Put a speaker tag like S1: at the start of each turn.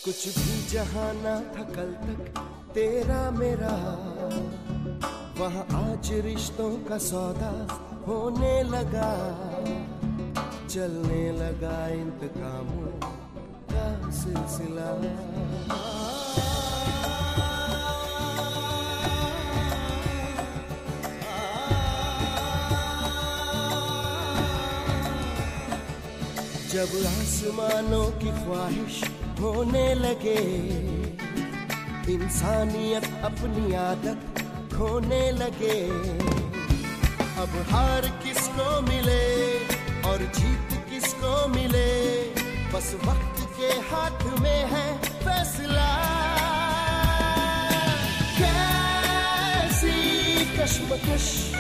S1: कुछ भी जहाँ ना था कल तक तेरा मेरा, वहाँ आज रिश्तों का सौदा होने लगा, चलने लगा इंतकामों का सिलसिला। जब आसमानों की ख्वाहिश होने लगे, इंसानियत अपनी आदत खोने लगे, अब हार किसको मिले और जीत किसको मिले, बस वक्त के हाथ में है फैसला। कैसी कश्मकश